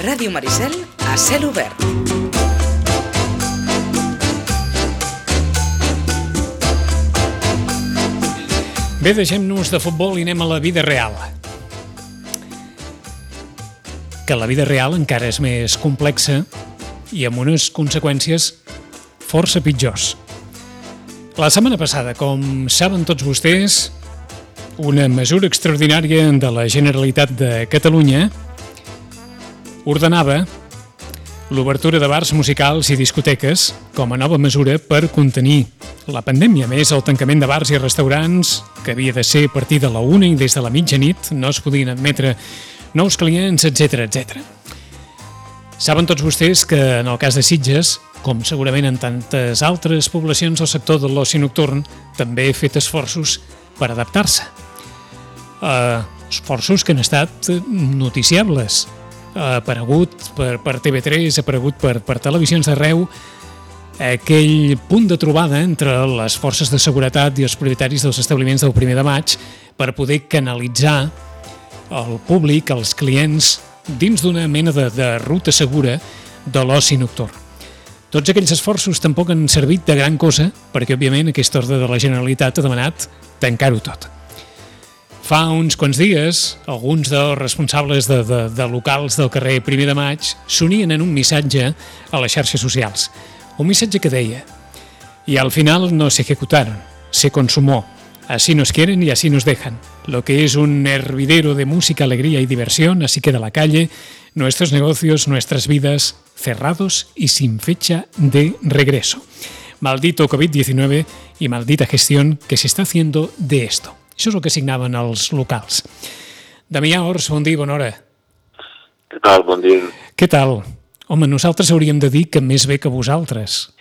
Ràdio Maricel a cel obert. Bé, deixem-nos de futbol i anem a la vida real. Que la vida real encara és més complexa i amb unes conseqüències força pitjors. La setmana passada, com saben tots vostès, una mesura extraordinària de la Generalitat de Catalunya ordenava l'obertura de bars musicals i discoteques com a nova mesura per contenir la pandèmia. A més, el tancament de bars i restaurants, que havia de ser a partir de la 1 i des de la mitjanit, no es podien admetre nous clients, etc etc. Saben tots vostès que en el cas de Sitges, com segurament en tantes altres poblacions del sector de l'oci nocturn, també ha fet esforços per adaptar-se. Esforços que han estat noticiables. Ha aparegut per TV3, ha aparegut per televisions d'arreu, aquell punt de trobada entre les forces de seguretat i els propietaris dels establiments del 1 de maig per poder canalitzar el públic, els clients, dins d'una mena de ruta segura de l'oci nocturn. Tots aquells esforços tampoc han servit de gran cosa perquè, òbviament, aquesta ordre de la Generalitat ha demanat tancar-ho tot. Fa uns quants dies, alguns dels responsables de locals del carrer 1 de maig s'unien en un missatge a les xarxes socials. Un missatge que deia: y al final no se ejecutaron, se consumó. Así nos quieren y así nos dejan. Lo que es un hervidero de música, alegría y diversión, así queda la calle, nuestros negocios, nuestras vidas, cerrados y sin fecha de regreso. Maldito COVID-19 y maldita gestión que se está haciendo de esto. Això és el que signaven els locals. Damià Ors, bon dia i bona hora. Què tal? Bon dia. Què tal? Home, nosaltres hauríem de dir que més bé que vosaltres.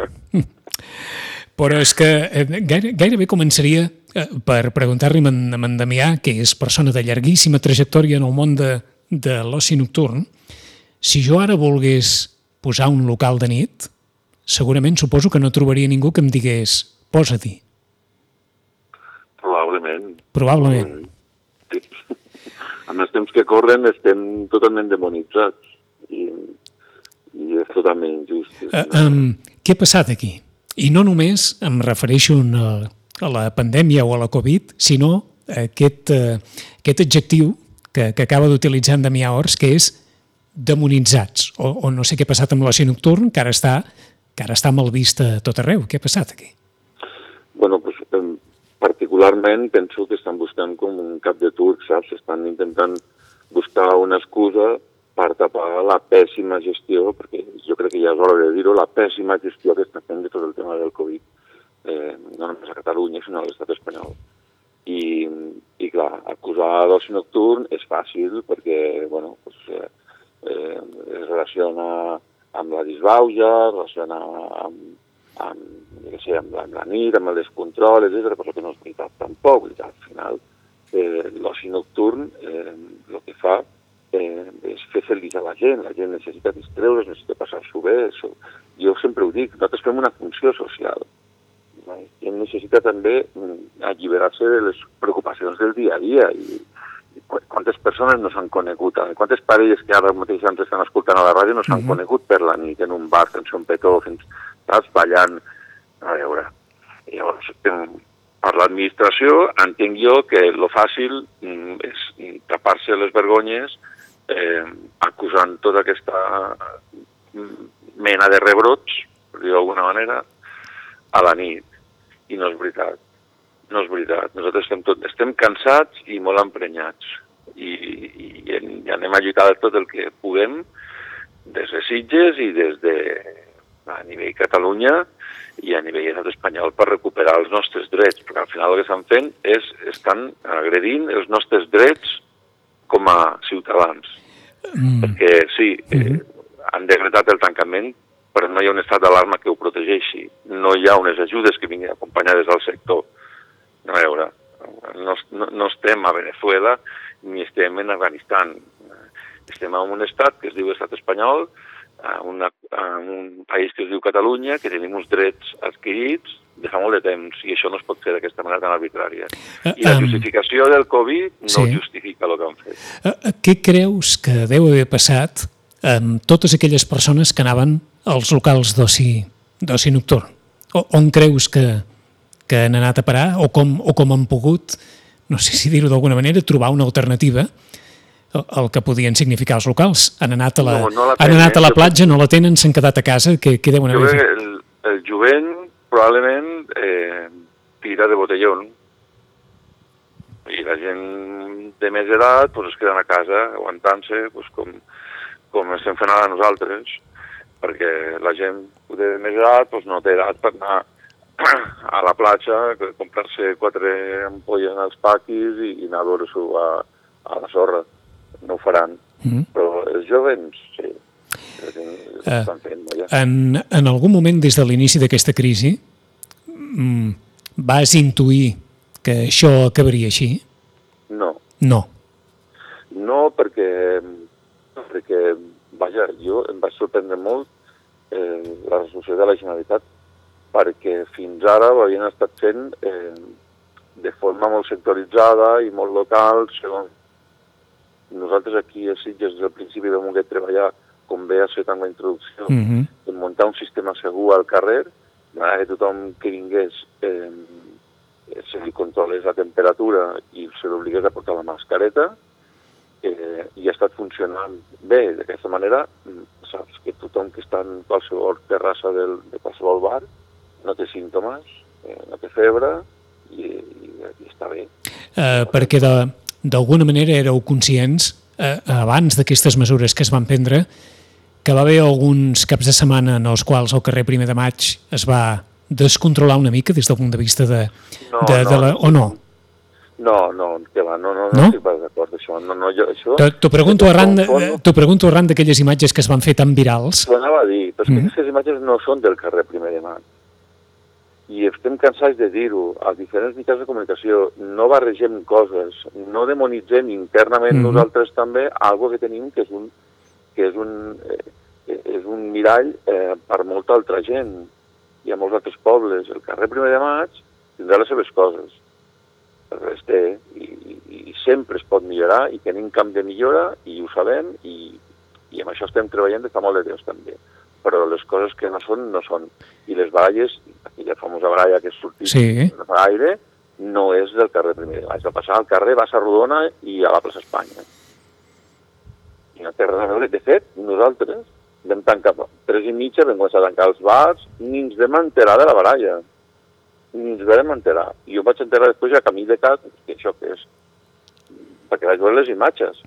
Però és que gairebé començaria per preguntar-li a en Damià, que és persona de llarguíssima trajectòria en el món de l'oci nocturn, si jo ara volgués posar un local de nit, segurament suposo que no trobaria ningú que em digués posa-t'hi. Probablement. Sí. Amb els temps que corren estem totalment demonitzats i és totalment injust. Què ha passat aquí? I no només em refereixo a la pandèmia o a la Covid, sinó a aquest adjectiu que acaba d'utilitzar en Damià Ors, que és demonitzats, o no sé què ha passat amb l'oci nocturn, que ara està mal vist a tot arreu. Què ha passat aquí? Bueno, doncs particularment penso que estan buscant com un cap de turc, saps? Estan intentant buscar una excusa per tapar la pèssima gestió, perquè jo crec que ja és hora de dir-ho, la pèssima gestió que està fent de tot el tema del Covid, no només a Catalunya, sinó a l'estat espanyol. I clar, acusar l'oci nocturn és fàcil perquè, bueno, es relaciona amb la disbauja, es relaciona amb la nit, amb el descontrol, etc., però que no és veritat tampoc. Al final, l'oci nocturn el que fa és fer feliç a la gent necessita distreure's, necessita passar-s'ho bé. Jo sempre ho dic, nosaltres fem una funció social. La gent necessita també alliberar-se de les preocupacions del dia a dia. I quantes persones no s'han conegut, quantes parelles que ara mateix ens estan escoltant a la ràdio no s'han conegut per la nit en un bar, fent-se un petó, saps, ballant. A veure, llavors, per l'administració entenc jo que lo fàcil és tapar-se les vergonyes acusant tota aquesta mena de rebrots, per dir d'alguna manera, a la nit. I no és veritat. No és veritat. Nosaltres estem cansats i molt emprenyats. I anem a lluitar tot el que puguem des de Sitges i des de a nivell Catalunya i a nivell estat espanyol per recuperar els nostres drets, perquè al final el que estan fent és estan agredint els nostres drets com a ciutadans. Perquè sí, han decretat el tancament, però no hi ha un estat d'alarma que ho protegeixi. No hi ha unes ajudes que vinguin acompanyades del sector. A veure, no estem a Venezuela ni estem en Afganistan. Estem en un estat que es diu estat espanyol, un país que es diu Catalunya, que tenim uns drets adquirits de fa molt de temps, i això no es pot fer d'aquesta manera tan arbitrària. I la justificació del Covid no justifica el que han fet. Què creus que deu haver passat amb totes aquelles persones que anaven als locals d'oci nocturn? On creus que han anat a parar o com han pogut, no sé si dir-ho d'alguna manera, trobar una alternativa al que podien significar els locals? Han anat a la platja, no la tenen, s'han quedat a casa, què deuen haver fet? El jovent probablement tira de botellón i la gent de més edat es queden a casa aguantant-se com estem fent ara nosaltres, perquè la gent de més edat no té edat per anar a la platja, comprar-se 4 ampolles als paquis i anar a veure-s'ho a la sorra. No ho faran. Però els jovens, sí, estan fent. En algun moment, des de l'inici d'aquesta crisi, vas intuir que això acabaria així? No. No. No, perquè vaja, jo em vaig sorprendre molt la resolució de la Generalitat, perquè fins ara ho havien estat fent de forma molt sectoritzada i molt local, segons nosaltres aquí a Sitges des del principi vam voler treballar, com bé has fet en la introducció, de muntar un sistema segur al carrer, que tothom que vingués se li controlés la temperatura i se l'obligués a portar la mascareta, i ha estat funcionant bé. D'aquesta manera, saps que tothom que està en qualsevol terrassa de qualsevol bar no té símptomes, no té febre i està bé. Perquè d'alguna manera éreu conscients, abans d'aquestes mesures que es van prendre, que va haver alguns caps de setmana en els quals el carrer 1 de Maig es va descontrolar una mica des del punt de vista o no? No, que va, no estic pas d'acord això. T'ho pregunto arran d'aquelles imatges que es van fer tan virals. T'ho anava a dir, però és que aquestes imatges no són del carrer 1 de Maig. I estem cansats de dir-ho als diferents mitjans de comunicació. No barregem coses, no demonitzem internament nosaltres també algo que tenim que és un mirall per molta altra gent i a molts altres pobles. El carrer 1 de Maig tindrà les seves coses, el rest té, i sempre es pot millorar i tenim camp de millora i ho sabem i amb això estem treballant des de molt de temps també. Però les coses que no són, no són. I les baralles, aquella famosa baralla que és sortit a l'aire, no és del carrer 1 de Maig. Va passar al carrer Bassa Rodona i a la plaça Espanya. I no té res a veure. De fet, nosaltres vam tancar 3:30, vam començar a tancar els bars, ni ens vam enterar de la baralla. Ni ens vam enterar. I jo vaig enterar després a camí de casa, que això què és? Perquè vaig veure les imatges.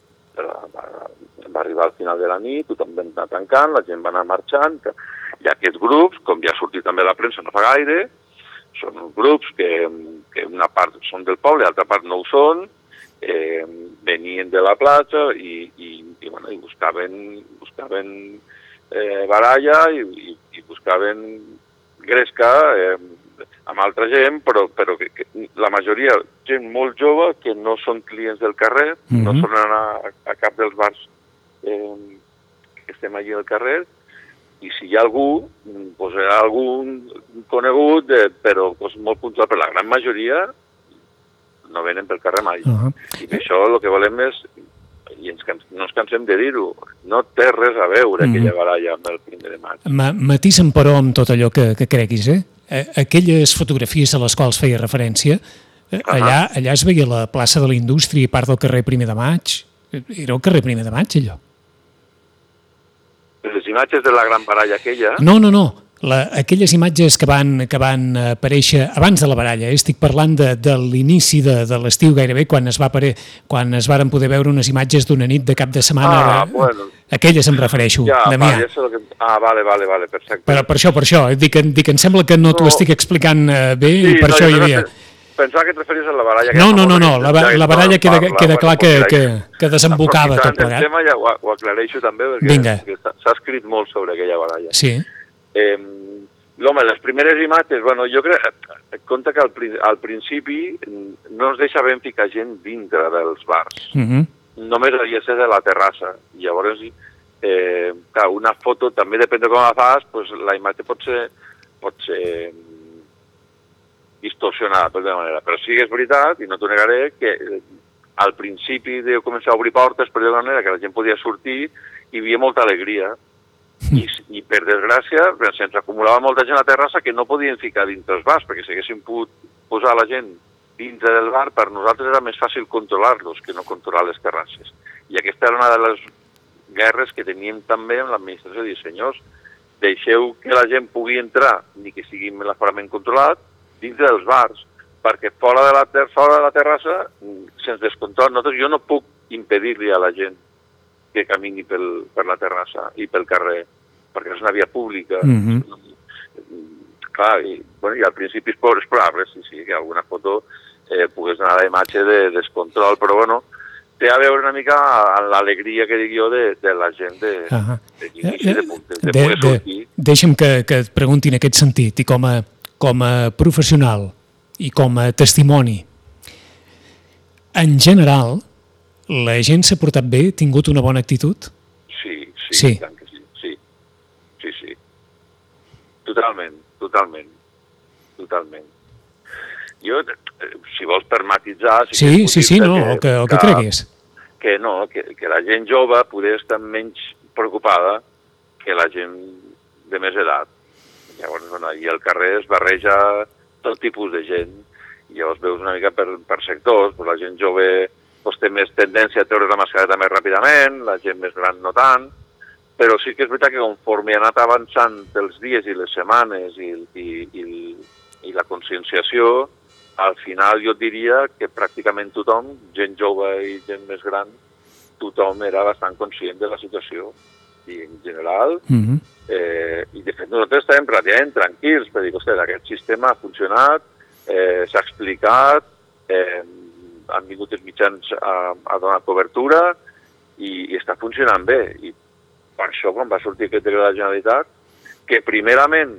Va arribar al final de la nit, tothom va anar tancant, la gent va anar marxant, i aquests grups, com ja ha sortit també a la premsa no fa gaire, són uns grups que una part són del poble, l'altra part no ho són, venien de la platja i buscaven baralla i buscaven gresca amb altra gent, però que la majoria, gent molt jove, que no són clients del carrer, no solen anar a cap dels bars que estem allí al carrer, i si hi ha algú, doncs hi ha algun conegut, però molt puntual, però la gran majoria no venen pel carrer mai. I per això el que volem és, i no ens cansem de dir-ho, no té res a veure aquella baralla amb el 1 de Maig. Matisa'm, però, amb tot allò que creguis, aquelles fotografies a les quals feia referència, allà es veia la plaça de la Indústria i part del carrer 1 de Maig. Era el carrer 1 de Maig, allò? Les imatges de la gran baralla aquella... No. Aquelles imatges que van aparèixer abans de la baralla. Estic parlant de l'inici de l'estiu gairebé, quan varen poder veure unes imatges d'una nit de cap de setmana. Bueno. Aquelles em refereixo, Damià. Vale, perfecte. Per això, dic que em sembla que no t'ho estic explicant bé i per això hi havia... Pensava que et referies a la baralla... No, la baralla queda clar que desembocava tot plegat. El tema ja ho aclareixo també, perquè s'ha escrit molt sobre aquella baralla. Sí. Les primeres imatges, jo crec, compte que al principi no ens deixaven ficar gent dintre dels bars. Només havia de ser de la terrassa. Llavors, una foto, també depèn de com la fas, la imatge pot ser distorsionada, per d'una manera. Però sí que és veritat, i no t'ho negaré, que al principi de començar a obrir portes, per dir-ho d'una manera, que la gent podia sortir, hi havia molta alegria. I per desgràcia, se'ns acumulava molta gent a la terrassa que no podien ficar dintre els bars, perquè si haguessin pogut posar la gent dintre del bar, per nosaltres era més fàcil controlar-los que no controlar les terrasses. I aquesta era una de les guerres que teníem també amb l'administració, dir, senyors, deixeu que la gent pugui entrar, ni que sigui amb l'aforament controlat, dintre dels bars, perquè fora de la terrassa se'ns descontrola. Jo no puc impedir-li a la gent que camini per la terrassa i pel carrer, perquè és una via pública. Clar, i al principi és probable, sí, que alguna foto pogués anar a la imatge de descontrol, però bueno, té a veure una mica amb l'alegria que dic jo de la gent de poder sortir. Deixa'm que et pregunti en aquest sentit, i com a professional i com a testimoni, en general, la gent s'ha portat bé, ha tingut una bona actitud? Sí. Tant que sí. Sí. Totalment. Jo, si vols per matitzar... Sí, el que creguis. Que la gent jove poder estar menys preocupada que la gent de més edat. Llavors, i al carrer es barreja tot tipus de gent. Llavors veus una mica per sectors, la gent jove té més tendència a treure la mascareta més ràpidament, la gent més gran no tant, però sí que és veritat que conforme ha anat avançant els dies i les setmanes i la conscienciació, al final jo diria que pràcticament tothom, gent jove i gent més gran, tothom era bastant conscient de la situació. I en general, i de fet nosaltres estàvem relativament tranquils, per dir, ostres, aquest sistema ha funcionat, s'ha explicat, han vingut els mitjans a donar cobertura i està funcionant bé. I per això, quan va sortir aquest decret de la Generalitat, que primerament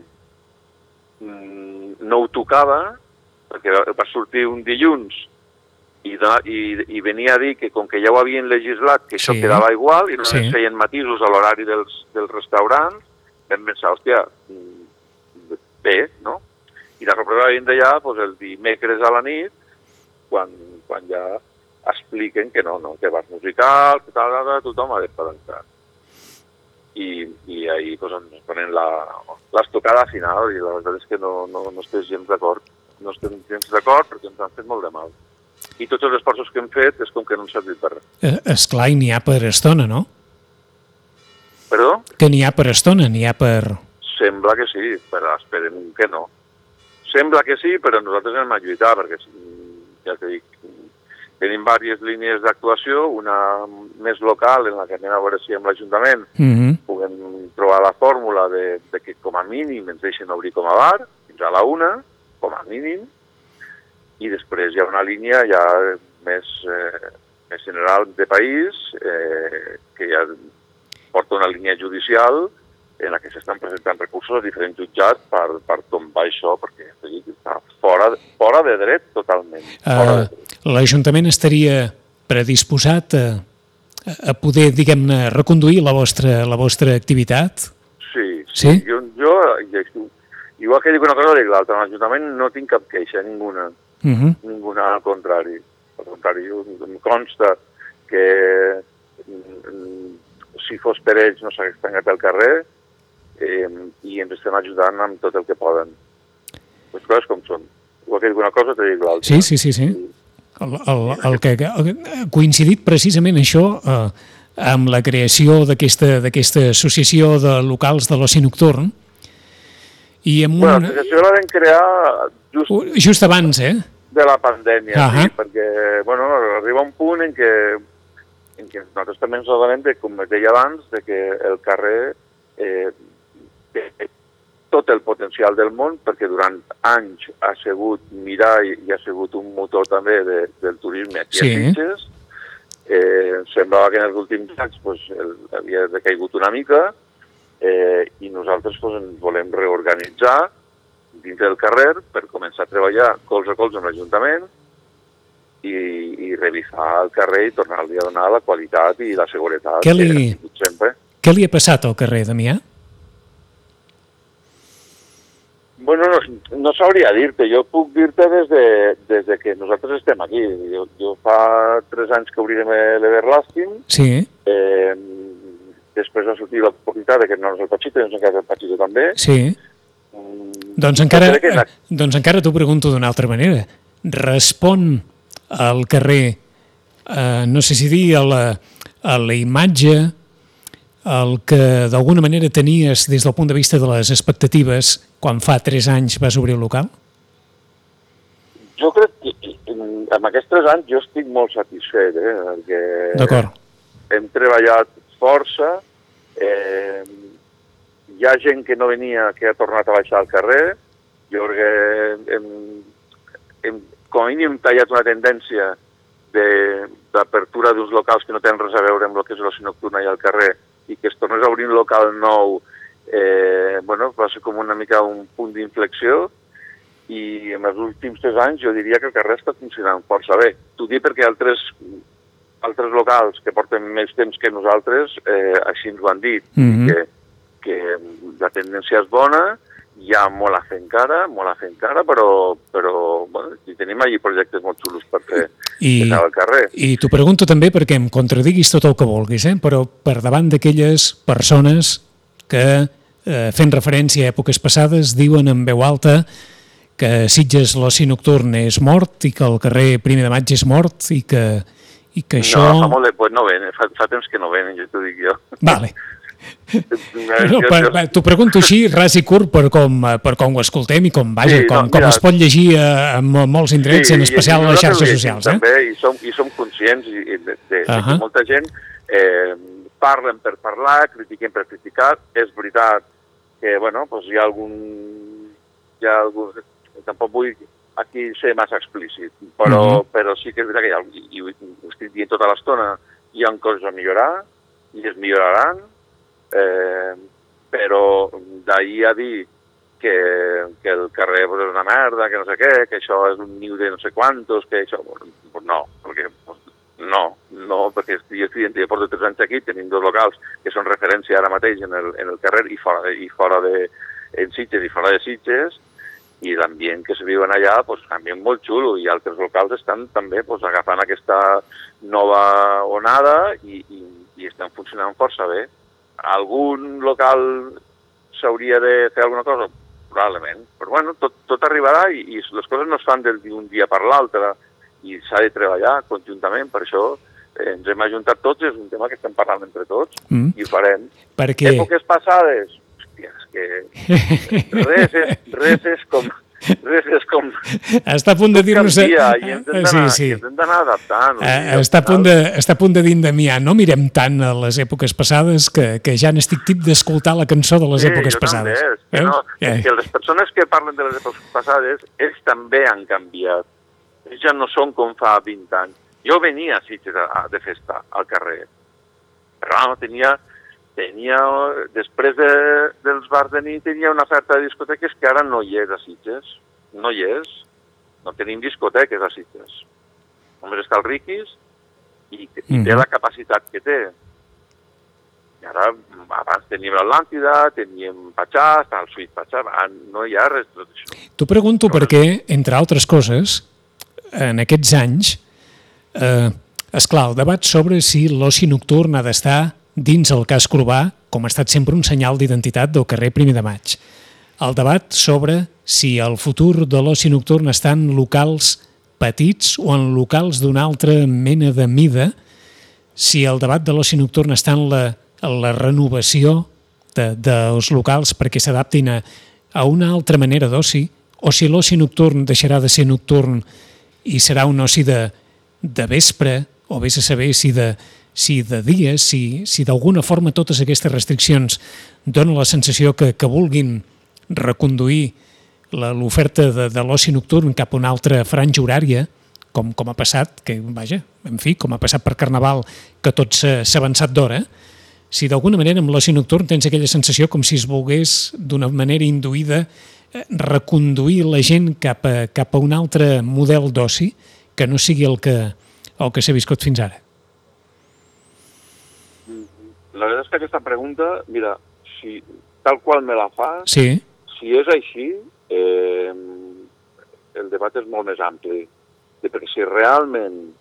no ho tocava, perquè va sortir un dilluns i venia a dir que com que ja ho havien legislat, que això quedava igual i no es feien matisos a l'horari dels restaurants, vam pensar, hòstia, bé, no? I la sorpresa va vindre ja el dimecres a la nit, quan ja expliquen que no, que bars musicals, que tothom ha d'esparentar. I ahir ens ponen l'estocada final i la veritat és que no estem gens d'acord. No estem gens d'acord perquè ens han fet molt de mal. I tots els esforços que hem fet és com que no han servit per res. Esclar, i n'hi ha per estona, no? Perdó? Que n'hi ha per estona, n'hi ha per... Sembla que sí, però esperem que no. Sembla que sí, però nosaltres hem de lluitar, perquè ja t'he dit, tenim diverses línies d'actuació, una més local, en la que anem a veure si amb l'Ajuntament puguem trobar la fórmula de que com a mínim ens deixen obrir com a bar, fins a la 1, com a mínim, i després hi ha una línia ja més general de país, que ja porta una línia judicial en la que s'estan presentant recursos a diferents jutjats per tombar això, perquè està fora de dret totalment. L'Ajuntament estaria predisposat a poder, diguem-ne, reconduir la vostra activitat? Sí. Jo igual que dic una cosa, dic l'altra. En l'Ajuntament no tinc cap queixa, ninguna. Ninguna, al contrari. Al contrari, em consta que si fos per ells no s'hagués tancat el carrer i ens estem ajudant amb tot el que poden. Les coses com són. Igual que dic una cosa, te dic l'altra. Sí. El que ha coincidit precisament això amb la creació d'aquesta associació de locals de l'oci nocturn. L'associació la vam crear just abans, de la pandèmia, sí, perquè arriba un punt en què nosaltres també ens adonem, com et deia abans, que el carrer té tot el potencial del món, perquè durant anys ha sigut mirall i ha sigut un motor també del turisme aquí a Sitges. Semblava que en els últims anys havia decaigut una mica i nosaltres ens volem reorganitzar dins del carrer per començar a treballar colze a colze amb l'Ajuntament i revisar el carrer i tornar-li a donar la qualitat i la seguretat que ha tingut sempre. Què li ha passat al carrer, Damià? Bueno, no sabria dir-te. Jo puc dir-te des de que nosaltres estem aquí. Jo fa 3 anys que obrirem l'Everlasting. Sí. Després va sortir l'oportunitat de que no és el Pachito, no és el Pachito també. Sí. Doncs encara t'ho pregunto d'una altra manera. Respon al carrer, no sé si dir, a la imatge, el que d'alguna manera tenies des del punt de vista de les expectatives quan fa 3 anys vas obrir el local? Jo crec que amb aquests 3 anys jo estic molt satisfet, perquè D'acord. Hem treballat força, hi ha gent que no venia que ha tornat a baixar al carrer, jo crec que hem com a mínim tallat una tendència d'apertura d'uns locals que no tenen res a veure amb el que és l'oci nocturn allà al carrer i que es tornés a obrir un local nou, va ser com una mica un punt d'inflexió i en els últims 3 anys jo diria que el carrer està funcionant força bé. T'ho dic perquè altres locals que porten més temps que nosaltres així ens ho han dit, que la tendència és bona, hi ha molt a fer encara, però bueno, tenim allí projectes molt xulos per fer al carrer. I t'ho pregunto també perquè em contradiguis tot el que vulguis, però per davant d'aquelles persones que, fent referència a èpoques passades, diuen en veu alta que Sitges l'oci nocturn és mort i que el carrer Primer de Maig és mort i que això... No, fa molt de... Pues no venen, fa temps que no venen, jo t'ho dic jo. Vale. T'ho pregunto així, ras i curt, per com ho escoltem i com es pot llegir en molts indrets, en especial a les xarxes socials. També, i som conscients de que molta gent parlen per parlar, critiquen per criticar. És veritat que hi ha algun... Tampoc vull aquí ser massa explícit, però sí que és veritat que i ho estic dient tota l'estona, hi ha coses a millorar i es milloraran, però d'ahir a dir que el carrer és una merda, que no sé què, que això és un niu de no sé quantos, que això... No, perquè jo porto 3 anys aquí, tenim 2 locals que són referència ara mateix en el carrer i fora en Sitges i fora de Sitges, i l'ambient que se viuen allà, ambient molt xulo, i altres locals estan també agafant aquesta nova onada i estan funcionant força bé. Algun local s'hauria de fer alguna cosa? Probablement. Però tot arribarà i les coses no es fan d'un dia per l'altre i s'ha de treballar conjuntament. Per això ens hem ajuntat tots, és un tema que estem parlant entre tots i ho farem. Perquè... Èpoques passades, hòstia, és que res és com... Està a punt de dir-nos... I ens hem d'anar adaptant. Està a punt de dir en Damià, no mirem tant a les èpoques passades que ja n'estic tip d'escoltar la cançó de les èpoques passades. Que les persones que parlen de les èpoques passades, ells també han canviat. Ells ja no són com fa 20 anys. Jo venia a Sitges de festa al carrer, però tenia després dels bars de nit, tenia una oferta de discoteques que ara no hi és a Sitges. No hi és. No tenim discoteques a Sitges. Només està el Riquis i té la capacitat que té. I ara, abans teníem l'Atlàntida, teníem Patxà, està el Suite Patxà, no hi ha res de tot això. T'ho pregunto perquè, entre altres coses, en aquests anys, esclar, el debat sobre si l'oci nocturn ha d'estar dins el casc urbà, com ha estat sempre un senyal d'identitat del carrer Primer de Maig. El debat sobre si el futur de l'oci nocturn està en locals petits o en locals d'una altra mena de mida, si el debat de l'oci nocturn està en la renovació dels locals perquè s'adaptin a una altra manera d'oci, o si l'oci nocturn deixarà de ser nocturn i serà un oci de vespre, o vés a saber si de dia, si d'alguna forma totes aquestes restriccions donen la sensació que vulguin reconduir l'oferta de l'oci nocturn cap a una altra franja horària, com ha passat, com ha passat per Carnaval, que tot s'ha avançat d'hora, si d'alguna manera amb l'oci nocturn tens aquella sensació com si es volgués d'una manera induïda reconduir la gent cap a un altre model d'oci que no sigui el que s'ha viscut fins ara. La veritat és que aquesta pregunta, mira, tal qual me la fas, si és així, el debat és molt més ampli. Perquè si realment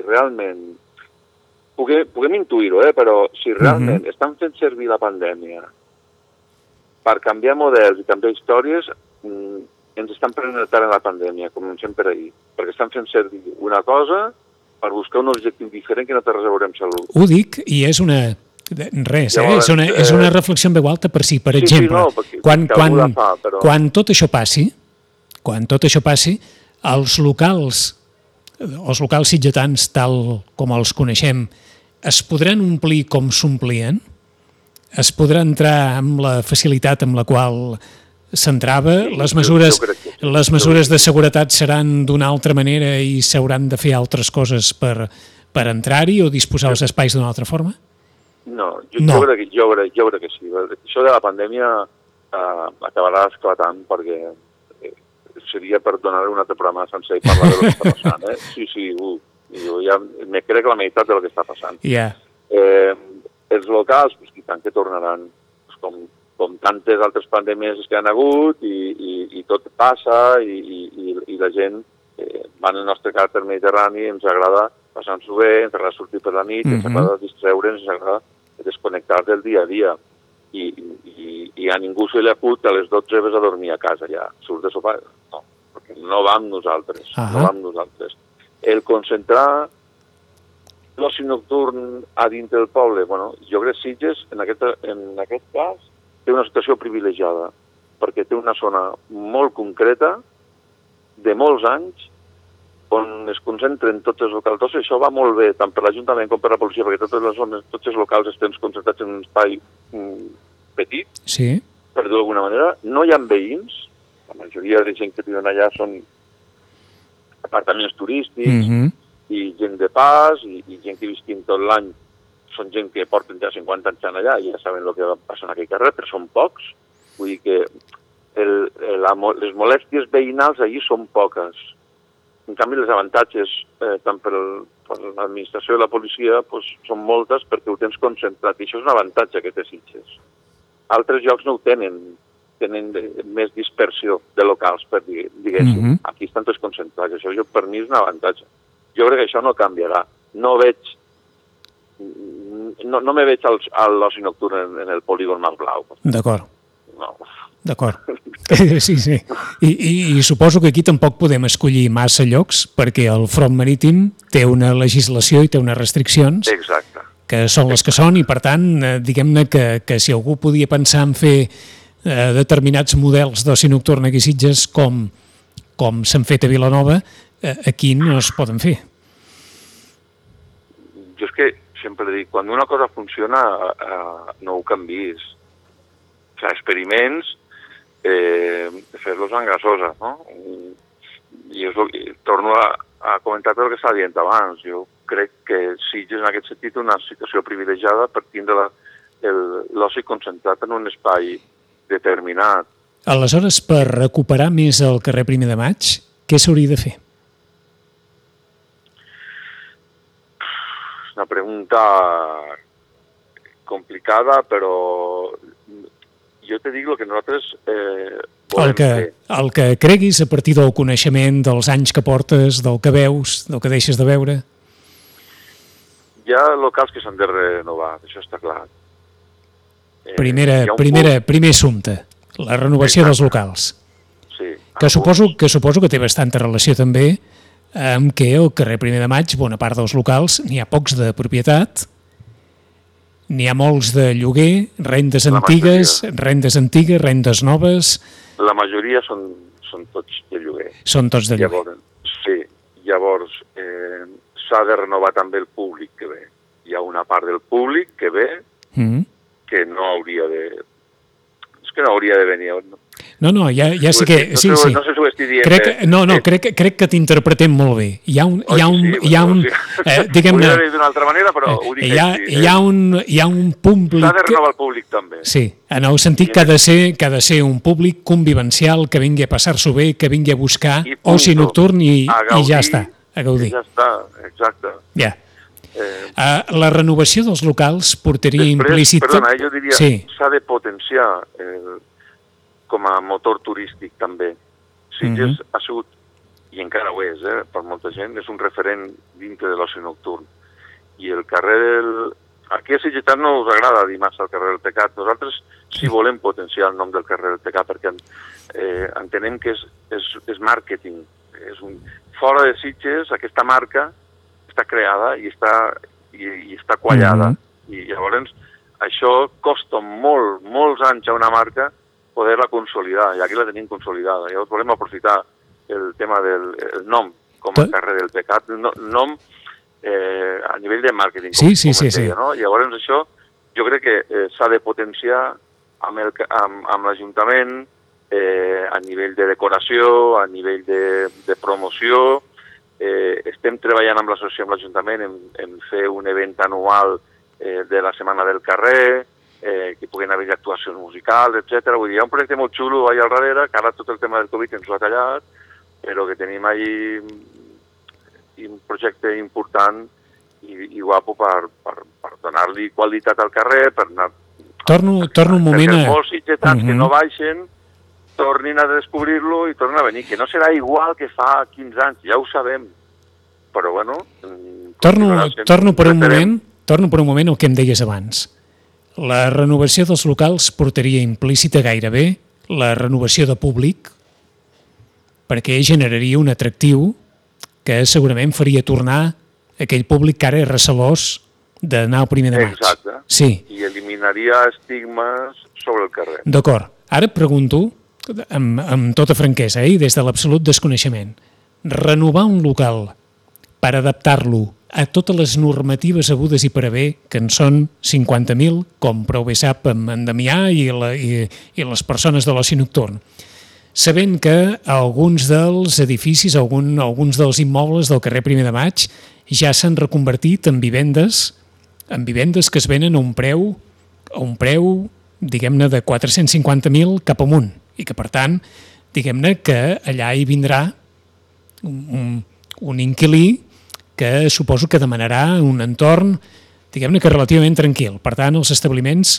puguem intuir-ho, però si realment estan fent servir la pandèmia per canviar models i canviar històries, ens estan prenent el en la pandèmia, comencem per ahir, perquè estan fent servir una cosa per buscar un objectiu diferent que no té res a veure amb salut. Ho dic i és una... Res, és una reflexió en veu alta per si, per exemple, quan tot això passi, els locals sitgetans, tal com els coneixem, es podran omplir com s'omplien? Es podrà entrar amb la facilitat amb la qual s'entrava? Les mesures de seguretat seran d'una altra manera i s'hauran de fer altres coses per entrar-hi o disposar els espais d'una altra forma? No, jo crec que sí. Això de la pandèmia acabarà esclatant perquè seria per donar un altre programa sencer i parlar del que està passant. Sí, jo ja me crec la meitat del que està passant. Els locals, i tant que tornaran, com tantes altres pandèmies que han hagut i tot passa i la gent va en el nostre caràcter mediterrani, ens agrada passar-nos-ho bé, ens agrada sortir per la nit, ens agrada distreure'ns, ens agrada desconnectar del dia a dia. I a ningú se li acut a les 12 vés a dormir a casa ja. Surt de sopar? No, perquè no va amb nosaltres. El concentrar l'oci nocturn a dintre del poble, jo crec que Sitges, en aquest cas, té una situació privilegiada, perquè té una zona molt concreta, de molts anys, on es concentren tots els locals. Tot això va molt bé, tant per l'Ajuntament com per la policia, perquè tots els locals estan concentrats en un espai petit, per dir-ho d'alguna manera. No hi ha veïns, la majoria de gent que viuen allà són apartaments turístics i gent de pas i gent que visquin tot l'any. Són gent que porten ja 50 anys allà i ja saben el que va passar en aquell carrer, però són pocs. Vull dir que les molèsties veïnals allí són poques. En canvi, les avantatges, tant per l'administració i la policia, són moltes perquè ho tens concentrat. I això és un avantatge que té Sitges. Altres llocs no ho tenen més dispersió de locals, per diguéssim. Aquí estan tots concentrats. Això per mi és un avantatge. Jo crec que això no canviarà. No me veig a l'oci nocturn en el polígon Mas Blau. D'acord. No. D'acord. Sí. I suposo que aquí tampoc podem escollir massa llocs perquè el front marítim té una legislació i té unes restriccions que són les que són i, per tant, diguem-ne que si algú podia pensar en fer determinats models d'oci nocturn aquí a Sitges com s'han fet a Vilanova, aquí no es poden fer. Jo és que sempre dic, quan una cosa funciona no ho canviïs. O sigui, experiments fer-los en gasosa, no? I torno a comentar el que estava dient abans. Jo crec que Sitges en aquest sentit una situació privilegiada per tindre l'oci concentrat en un espai determinat. Aleshores, per recuperar més el carrer 1 de Maig, què s'hauria de fer? És una pregunta complicada, però jo te dic el que nosaltres volem fer. El que creguis a partir del coneixement, dels anys que portes, del que veus, del que deixes de veure. Hi ha locals que s'han de renovar, això està clar. Primer assumpte, la renovació dels locals. Sí. Que suposo que té bastanta relació també amb que el carrer 1 de Maig, bona part dels locals, n'hi ha pocs de propietat, n'hi ha molts de lloguer, rendes antigues, rendes noves... La majoria són tots de lloguer. Són tots de lloguer. Llavors s'ha de renovar també el públic que ve. Hi ha una part del públic que ve que no hauria de... És que no hauria de venir. No, ja sé que... Sí. No sé si ho estic dient. Crec que t'interpretem molt bé. Hi ha un diguem-ne... Ho he dit d'una altra manera, però ho dic així. Hi ha un públic... S'ha de renovar el públic també. Sí, en el sentit que ha de ser un públic convivencial, que vingui a passar-s'ho bé, que vingui a buscar oci nocturn i ja està, a gaudir. Ja està, exacte. Ja. La renovació dels locals portaria implícit... Perdona, jo diria, s'ha de potenciar com a motor turístic també. Sitges ha sigut, i encara ho és, per molta gent, és un referent dintre de l'oci nocturn. I el carrer del... Aquí a Sitges no us agrada dir massa el carrer del Pecat. Nosaltres sí volem potenciar el nom del carrer del Pecat perquè entenem que és màrqueting. Fora de Sitges, aquesta marca està creada i està quallada. I llavors això costa molts anys a una marca poder-la consolidar, i aquí la tenim consolidada. Llavors volem aprofitar el tema del nom com a carrer del Pecat, nom a nivell de màrqueting. Sí. No? Llavors això jo crec que s'ha de potenciar amb l'Ajuntament a nivell de decoració, a nivell de promoció. Estem treballant amb l'Ajuntament en fer un event anual de la Setmana del Carrer, que puguin haver actuacions musicals, etc. Vull dir, hi ha un projecte molt xulo allà al darrere, que ara tot el tema del Covid ens l'ha tallat, però que tenim allí un projecte important i guapo per donar-li qualitat al carrer, per anar... Torno un moment perquè molts sitgetans que no baixen tornin a descobrir-lo i tornin a venir, que no serà igual que fa 15 anys, ja ho sabem, però bueno... Torno per un moment al que em deies abans. La renovació dels locals portaria implícita gairebé la renovació de públic, perquè generaria un atractiu que segurament faria tornar aquell públic que ara és recelós d'anar al 1 de maig. Exacte. Sí. I eliminaria estigmes sobre el carrer. D'acord. Ara et pregunto, amb tota franquesa, i des de l'absolut desconeixement, renovar un local per adaptar-lo a totes les normatives hagudes i per haver, que en són 50.000, com prou bé sap en Damià i les persones de l'oci nocturn, sabent que alguns dels edificis, alguns dels immobles del carrer 1 de maig ja s'han reconvertit en vivendes que es venen a un preu, diguem-ne, de 450.000 cap amunt, i que, per tant, diguem-ne que allà hi vindrà un inquilí que suposo que demanarà un entorn, diguem-ne que relativament tranquil. Per tant, els establiments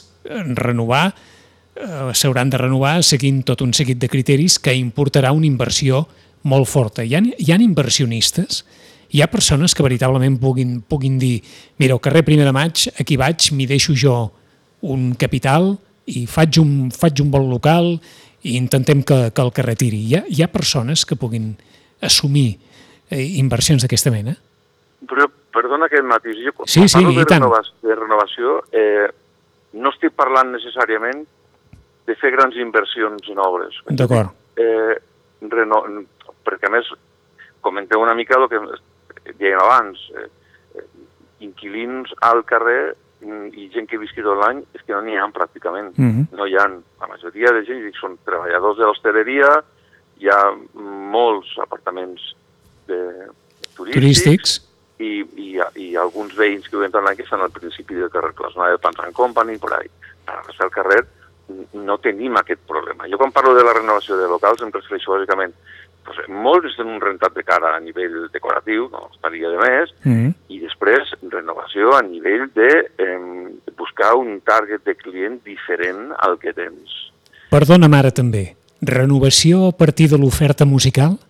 s'hauran de renovar seguint tot un seguit de criteris que importarà una inversió molt forta. Hi ha inversionistes, hi ha persones que veritablement puguin dir mira, al carrer 1 de maig, aquí vaig, m'hi deixo jo un capital i faig un bon local i intentem que el carrer tiri. Hi ha persones que puguin assumir inversions d'aquesta mena? Però, perdona aquest matís, jo parlo de renovació, no estic parlant necessàriament de fer grans inversions en obres. D'acord. Perquè, a més, comenteu una mica el que dèiem abans, inquilins al carrer i gent que visqui tot l'any, és que no n'hi ha pràcticament. No hi ha. La majoria de gent són treballadors de l'hostaleria, hi ha molts apartaments turístics i alguns veïns que viuen tot l'any que estan al principi del carrer, la zona del Pans and Company, per ahí. A la resta del carrer no tenim aquest problema. Jo quan parlo de la renovació de locals em refereixo bàsicament molts estan un rentat de cara a nivell decoratiu, no estaria de més, i després renovació a nivell de buscar un target de client diferent al que tens. Perdona'm ara també, renovació a partir de l'oferta musical?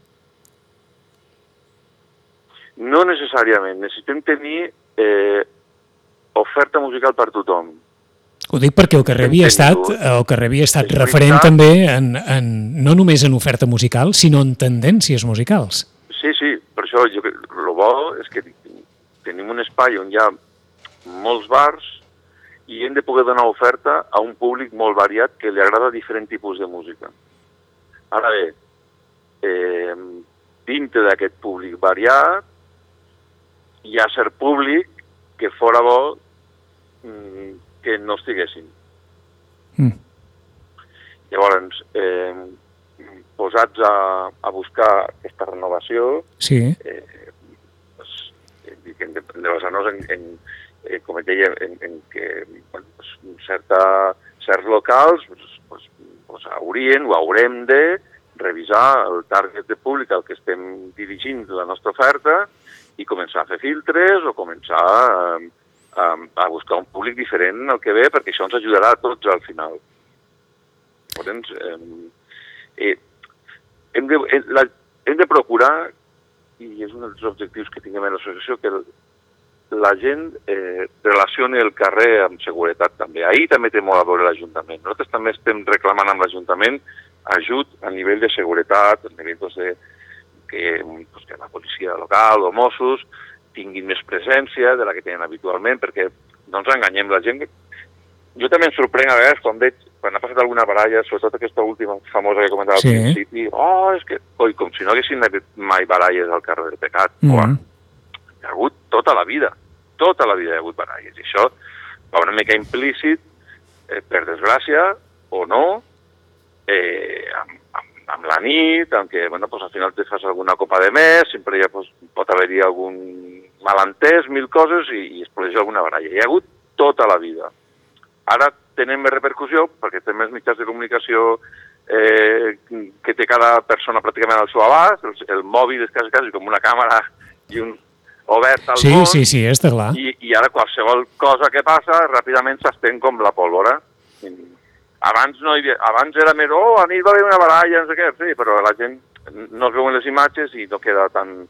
No necessàriament. Necessitem tenir oferta musical per tothom. Ho dic perquè el carrer havia estat referent també no només en oferta musical, sinó en tendències musicals. Sí, per això el bo és que tenim un espai on hi ha molts bars i hem de poder donar oferta a un públic molt variat que li agrada diferent tipus de música. Ara bé, dintre d'aquest públic variat, hi ha cert públic que fora bo que no estiguessin. Llavors, posats a buscar aquesta renovació, sí. Hem de basar-nos com et deia, en que certs locals haurem de revisar el target de públic al que estem dirigint la nostra oferta i començar a fer filtres o començar a buscar un públic diferent al que ve, perquè això ens ajudarà a tots al final. Llavors, hem de procurar, i és un dels objectius que tinguem en l'associació, que la gent relacioni el carrer amb seguretat també. Ahir també té molt a veure l'Ajuntament. Nosaltres també estem reclamant amb l'Ajuntament ajut a nivell de seguretat, a nivell que la policia local o Mossos tinguin més presència de la que tenen habitualment, perquè no ens enganyem la gent. Jo també em sorprenc a vegades quan ha passat alguna baralla, sobretot aquesta última famosa que comentava al principi, és que, com si no haguessin mai baralles al carrer del Pecat. Hi ha hagut tota la vida hi ha hagut baralles. I això va una mica implícit, per desgràcia, o no, amb la nit, en què al final te fas alguna copa de més, sempre pot haver-hi algun malentès, mil coses, i es produeix alguna baralla. Hi ha hagut tota la vida. Ara tenen més repercussió perquè té més mitjans de comunicació que té cada persona pràcticament al seu abast. El mòbil és quasi com una càmera i un obert al món. Sí, està clar. I ara qualsevol cosa que passa ràpidament s'estén com la pólvora. Abans era més, a nit va haver una baralla, no sé què, sí, però la gent no es veuen les imatges i no queda tant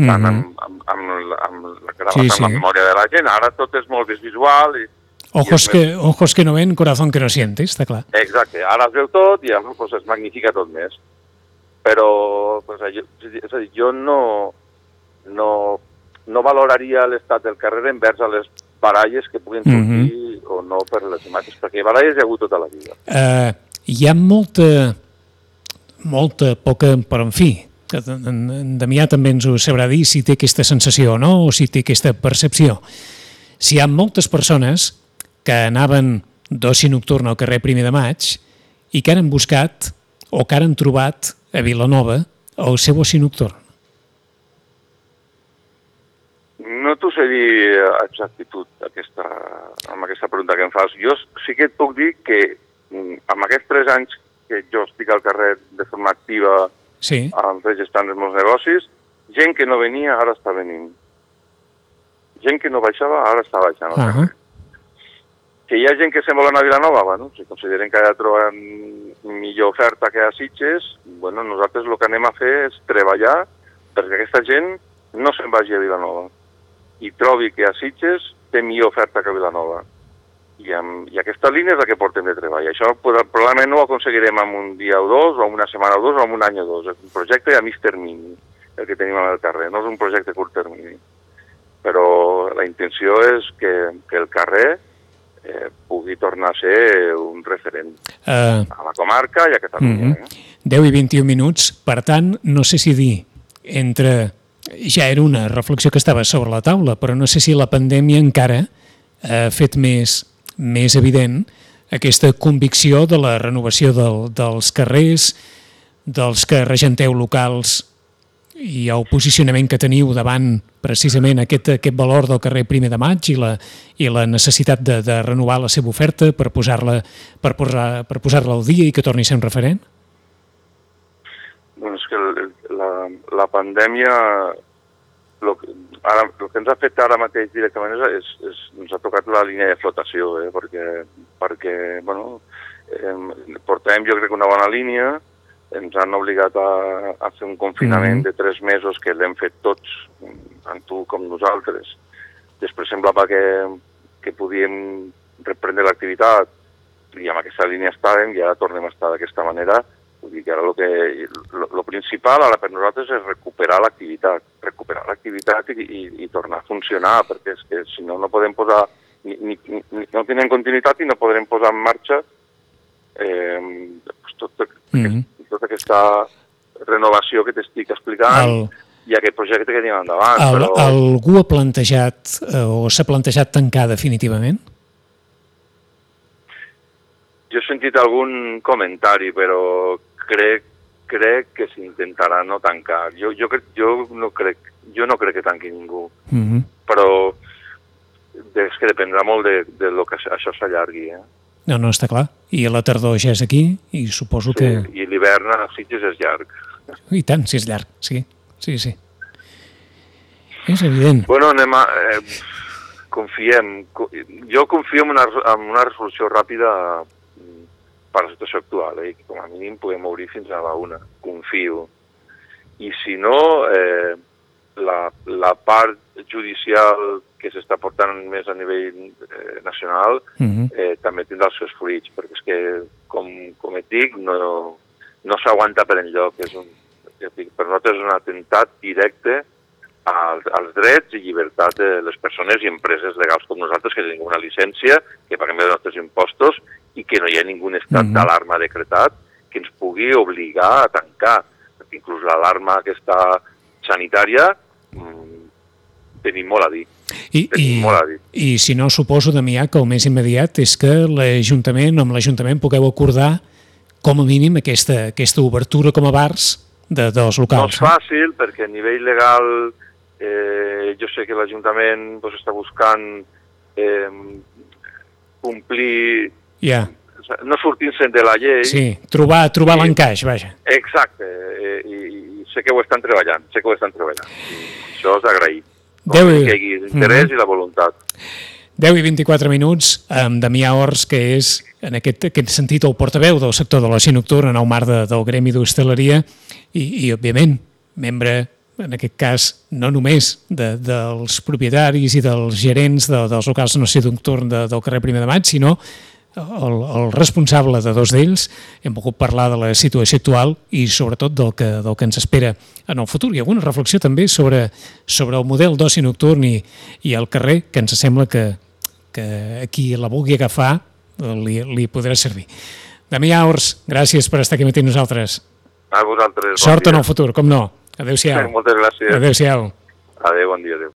amb la memòria de la gent. Ara tot és molt més visual i Ojos que no ven, corazón que no siente, està clar. Exacte, ara es veu tot i llavors es magnifica tot més. Però jo no valoraria l'estat del carrer envers a les baralles que puguin sortir o no per les imatges, perquè baralles hi ha hagut tota la vida. Hi ha molta poca, però en fi, en Damià també ens ho sabrà dir si té aquesta sensació o no, o si té aquesta percepció. Si hi ha moltes persones que anaven d'oci nocturn al carrer 1 de Maig i que han buscat o que han trobat a Vilanova el seu oci nocturn. No t'ho sé dir a exactitud amb aquesta pregunta que em fas. Jo sí que et puc dir que amb aquests 3 anys que jo estic al carrer de forma activa gestant els meus negocis, gent que no venia ara està venint. Gent que no baixava ara està baixant al carrer. Que hi ha gent que se'n volen a Vilanova, si consideren que allà troben millor oferta que a Sitges, nosaltres el que anem a fer és treballar perquè aquesta gent no se'n vagi a Vilanova i trobi que a Sitges té millor oferta que a Vilanova. I aquesta línia és la que portem de treball. Això probablement no ho aconseguirem en un dia o 2, o en una setmana o 2, o en un any o 2. És un projecte a mig termini, el que tenim al carrer, no és un projecte a curt termini. Però la intenció és que el carrer pugui tornar a ser un referent a la comarca i a Catalunya. 10 i 21 minuts, per tant, no sé si dir ja era una reflexió que estava sobre la taula, però no sé si la pandèmia encara ha fet més evident aquesta convicció de la renovació dels carrers, dels que regenteu locals i el posicionament que teniu davant precisament aquest valor del carrer 1 de Maig i la necessitat de renovar la seva oferta per posar-la al dia i que torni a ser un referent? És que la pandèmia el que ens ha fet ara mateix directament ens ha tocat la línia de flotació, perquè portem jo crec una bona línia, ens han obligat a fer un confinament de 3 mesos que l'hem fet tots, tant tu com nosaltres. Després semblava que podíem reprendre l'activitat i amb aquesta línia estàvem i ara tornem a estar d'aquesta manera. Vull dir que ara el principal ara per nosaltres és recuperar l'activitat i tornar a funcionar, perquè és que si no podem posar, no tenen continuïtat i no podrem posar en marxa tota aquesta renovació que t'estic explicant i aquest projecte que tenim endavant. Algú ha plantejat o s'ha plantejat tancar definitivament? Jo he sentit algun comentari, però crec que s'intentarà no tancar. Jo no crec que tanqui ningú, però és que dependrà molt de lo que això s'allargui. No, està clar. I la tardor ja és aquí i suposo que... I l'hivern a Sitges és llarg. I tant, si és llarg, sí. És evident. Confiem. Jo confio en una resolució ràpida per la situació actual, i que com a mínim puguem obrir fins a la 1, confio. I si no, la part judicial que s'està portant més a nivell nacional també tindrà els seus fruits, perquè és que, com et dic, no s'aguanta per enlloc. Per nosaltres és un atemptat directe als drets i llibertat de les persones i empreses legals com nosaltres, que tenim una llicència, que paguem els nostres impostos i que no hi ha ningú estat d'alarma decretat que ens pugui obligar a tancar. Perquè inclús l'alarma aquesta sanitària tenim molt a dir. I si no, suposo, Damià, que el més immediat és que amb l'Ajuntament pugueu acordar com a mínim aquesta obertura com a bars dels locals. No és fàcil, perquè a nivell legal jo sé que l'Ajuntament està buscant complir, no sortint-se'n de la llei. Sí, trobar l'encaix, vaja. Exacte, i sé que ho estan treballant, I això és d'agrair. Que hi hagi l'interès i la voluntat. 10 i 24 minuts amb Damià Ors, que és, en aquest sentit, el portaveu del sector de l'oci nocturn en el marc del gremi d'hostaleria i, òbviament, membre, en aquest cas, no només dels propietaris i dels gerents dels locals d'oci nocturn del carrer Primer de Maig, sinó el responsable de dos d'ells. Hem pogut parlar de la situació actual i sobretot del que ens espera en el futur, i alguna reflexió també sobre el model d'oci nocturn i el carrer, que ens sembla que a qui la vulgui agafar li podrà servir. Damià Ors, gràcies per estar aquí amb nosaltres. A vosaltres. Sort en el futur, com no. Adéu-siau. Moltes gràcies. Adéu-siau. Adéu, bon dia, adéu.